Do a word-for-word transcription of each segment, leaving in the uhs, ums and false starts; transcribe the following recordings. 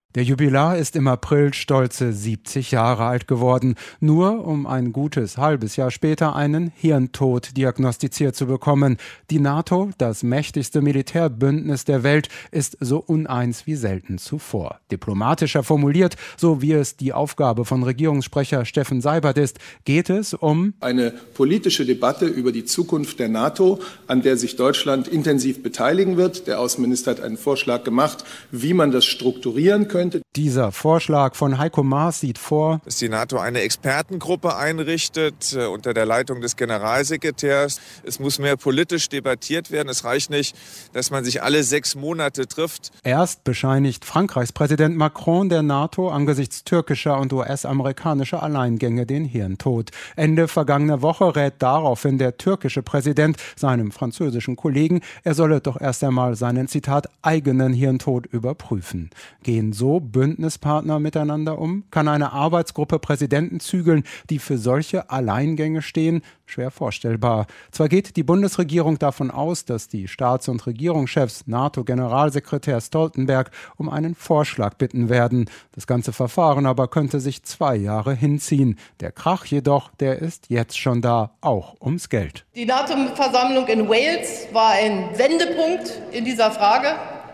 Der Jubilar ist im April stolze siebzig Jahre alt geworden, nur um ein gutes halbes Jahr später einen Hirntod diagnostiziert zu bekommen. Die NATO, das mächtigste Militärbündnis der Welt, ist so uneins wie selten zuvor. Diplomatischer formuliert, so wie es die Aufgabe von Regierungssprecher Steffen Seibert ist, geht es um eine politische Debatte über die Zukunft der NATO, an der sich Deutschland intensiv beteiligen wird. Der Außenminister hat einen Vorschlag gemacht, wie man das strukturieren könnte. Dieser Vorschlag von Heiko Maas sieht vor, dass die NATO eine Expertengruppe einrichtet äh, unter der Leitung des Generalsekretärs. Es muss mehr politisch debattiert werden. Es reicht nicht, dass man sich alle sechs Monate trifft. Erst bescheinigt Frankreichs Präsident Macron der NATO angesichts türkischer und U S-amerikanischer Alleingänge den Hirntod. Ende vergangener Woche rät daraufhin der türkische Präsident seinem französischen Kollegen, er solle doch erst einmal seinen, Zitat, eigenen Hirntod überprüfen. Gehen so Bündnispartner miteinander um? Kann eine Arbeitsgruppe Präsidenten zügeln, die für solche Alleingänge stehen? Schwer vorstellbar. Zwar geht die Bundesregierung davon aus, dass die Staats- und Regierungschefs NATO-Generalsekretär Stoltenberg um einen Vorschlag bitten werden. Das ganze Verfahren aber könnte sich zwei Jahre hinziehen. Der Krach jedoch, der ist jetzt schon da, auch ums Geld. Die NATO-Versammlung in Wales war ein Wendepunkt in dieser Frage.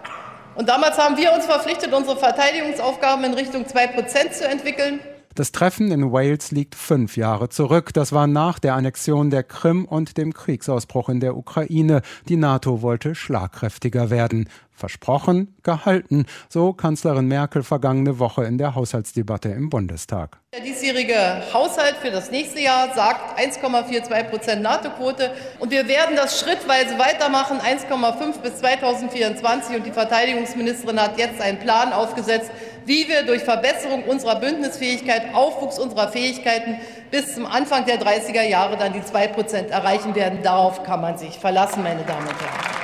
Und damals haben wir uns verpflichtet, unsere Verteidigungsaufgaben in Richtung zwei Prozent zu entwickeln. Das Treffen in Wales liegt fünf Jahre zurück. Das war nach der Annexion der Krim und dem Kriegsausbruch in der Ukraine. Die NATO wollte schlagkräftiger werden. Versprochen, gehalten, so Kanzlerin Merkel vergangene Woche in der Haushaltsdebatte im Bundestag. Der diesjährige Haushalt für das nächste Jahr sagt eins Komma zweiundvierzig Prozent NATO-Quote. Und wir werden das schrittweise weitermachen, eins Komma fünf bis zweitausendvierundzwanzig. Und die Verteidigungsministerin hat jetzt einen Plan aufgesetzt, wie wir durch Verbesserung unserer Bündnisfähigkeit, Aufwuchs unserer Fähigkeiten bis zum Anfang der dreißiger Jahre dann die zwei Prozent erreichen werden. Darauf kann man sich verlassen, meine Damen und Herren.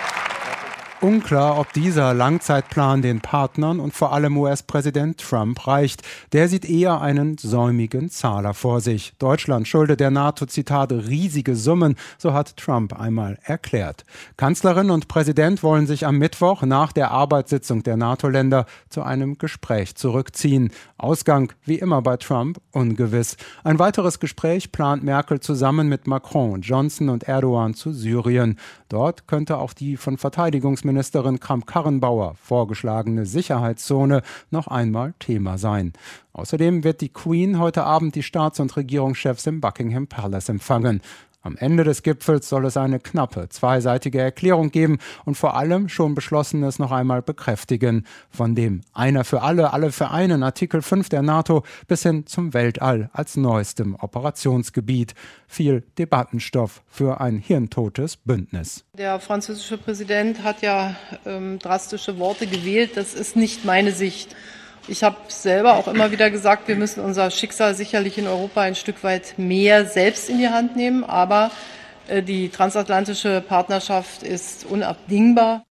Unklar, ob dieser Langzeitplan den Partnern und vor allem U S-Präsident Trump reicht. Der sieht eher einen säumigen Zahler vor sich. Deutschland schuldet der NATO, Zitat, riesige Summen, so hat Trump einmal erklärt. Kanzlerin und Präsident wollen sich am Mittwoch nach der Arbeitssitzung der NATO-Länder zu einem Gespräch zurückziehen. Ausgang, wie immer bei Trump, ungewiss. Ein weiteres Gespräch plant Merkel zusammen mit Macron, Johnson und Erdogan zu Syrien. Dort könnte auch die von Verteidigungsministerin Ministerin Kramp-Karrenbauer vorgeschlagene Sicherheitszone noch einmal Thema sein. Außerdem wird die Queen heute Abend die Staats- und Regierungschefs im Buckingham Palace empfangen. Am Ende des Gipfels soll es eine knappe, zweiseitige Erklärung geben und vor allem schon Beschlossenes noch einmal bekräftigen. Von dem Einer für alle, alle für einen Artikel fünf der NATO bis hin zum Weltall als neuestem Operationsgebiet. Viel Debattenstoff für ein hirntotes Bündnis. Der französische Präsident hat ja ähm, drastische Worte gewählt. Das ist nicht meine Sicht. Ich habe selber auch immer wieder gesagt, wir müssen unser Schicksal sicherlich in Europa ein Stück weit mehr selbst in die Hand nehmen. Aber äh, die transatlantische Partnerschaft ist unabdingbar.